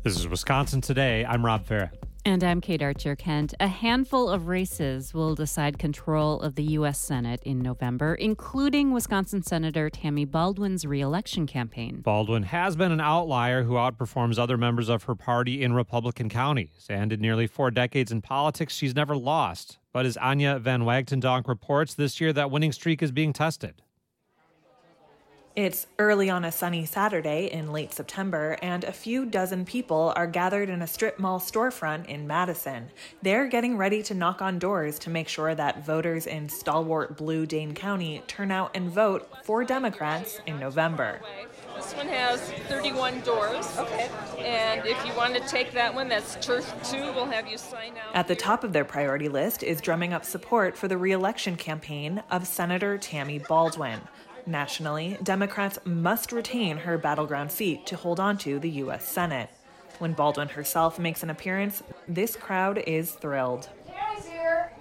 This is Wisconsin Today. I'm Rob Farah. And I'm Kate Archer-Kent. A handful of races will decide control of the U.S. Senate in November, including Wisconsin Senator Tammy Baldwin's re-election campaign. Baldwin has been an outlier who outperforms other members of her party in Republican counties. And in nearly 4 decades in politics, she's never lost. But as Anya Van Wagtendonk reports, this year that winning streak is being tested. It's early on a sunny Saturday in late September, and a few dozen people are gathered in a strip mall storefront in Madison. They're getting ready to knock on doors to make sure that voters in stalwart blue Dane County turn out and vote for Democrats in November. This one has 31 doors. Okay. And if you want to take that one, that's turf 2. We'll have you sign out. At the top of their priority list is drumming up support for the re-election campaign of Senator Tammy Baldwin. Nationally, Democrats must retain her battleground seat to hold on to the U.S. Senate. When Baldwin herself makes an appearance, this crowd is thrilled. Tammy's here.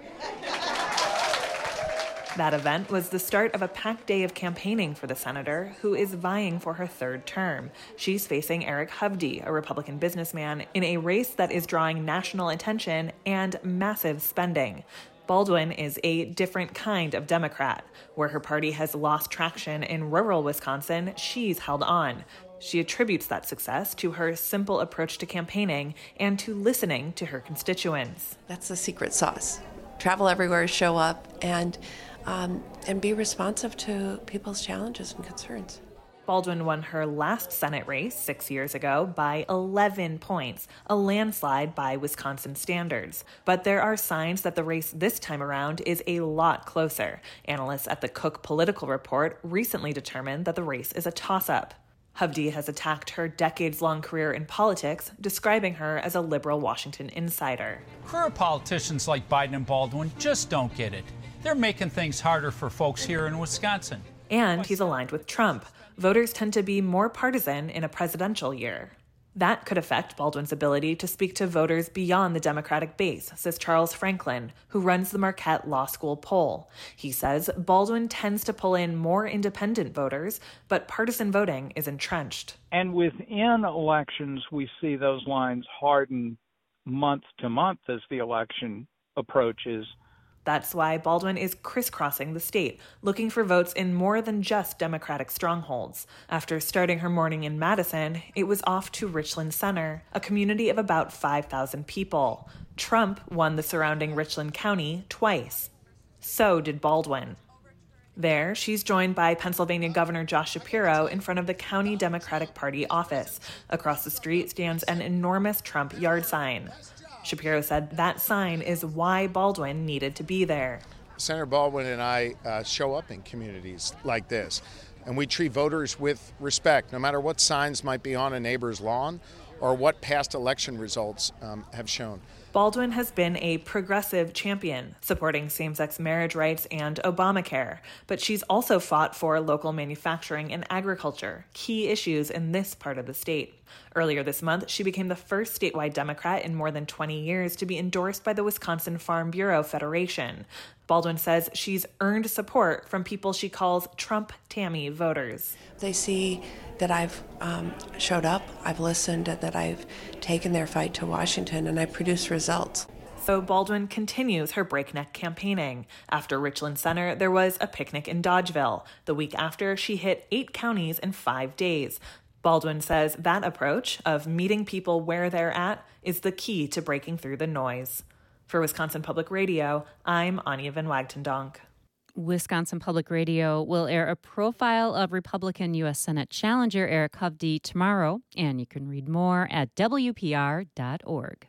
That event was the start of a packed day of campaigning for the senator, who is vying for her third term. She's facing Eric Hovde, a Republican businessman, in a race that is drawing national attention and massive spending. Baldwin is a different kind of Democrat. Where her party has lost traction in rural Wisconsin, she's held on. She attributes that success to her simple approach to campaigning and to listening to her constituents. That's the secret sauce. Travel everywhere, show up, and be responsive to people's challenges and concerns. Baldwin won her last Senate race 6 years ago by 11 points, a landslide by Wisconsin standards. But there are signs that the race this time around is a lot closer. Analysts at the Cook Political Report recently determined that the race is a toss-up. Hovde has attacked her decades-long career in politics, describing her as a liberal Washington insider. Career politicians like Biden and Baldwin just don't get it. They're making things harder for folks here in Wisconsin. And he's aligned with Trump. Voters tend to be more partisan in a presidential year. That could affect Baldwin's ability to speak to voters beyond the Democratic base, says Charles Franklin, who runs the Marquette Law School poll. He says Baldwin tends to pull in more independent voters, but partisan voting is entrenched. And within elections, we see those lines harden month to month as the election approaches. That's why Baldwin is crisscrossing the state, looking for votes in more than just Democratic strongholds. After starting her morning in Madison, it was off to Richland Center, a community of about 5,000 people. Trump won the surrounding Richland County twice. So did Baldwin. There, she's joined by Pennsylvania Governor Josh Shapiro in front of the County Democratic Party office. Across the street stands an enormous Trump yard sign. Shapiro said that sign is why Baldwin needed to be there. Senator Baldwin and I show up in communities like this, and we treat voters with respect, no matter what signs might be on a neighbor's lawn or what past election results have shown. Baldwin has been a progressive champion, supporting same-sex marriage rights and Obamacare, but she's also fought for local manufacturing and agriculture, key issues in this part of the state. Earlier this month, she became the first statewide Democrat in more than 20 years to be endorsed by the Wisconsin Farm Bureau Federation. Baldwin says she's earned support from people she calls Trump Tammy voters. They see that I've showed up, I've listened, that I've taken their fight to Washington, and I produce results. So Baldwin continues her breakneck campaigning. After Richland Center, there was a picnic in Dodgeville. The week after, she hit 8 counties in 5 days. Baldwin says that approach of meeting people where they're at is the key to breaking through the noise. For Wisconsin Public Radio, I'm Anya Van Wagtendonk. Wisconsin Public Radio will air a profile of Republican U.S. Senate challenger Eric Hovde tomorrow, and you can read more at WPR.org.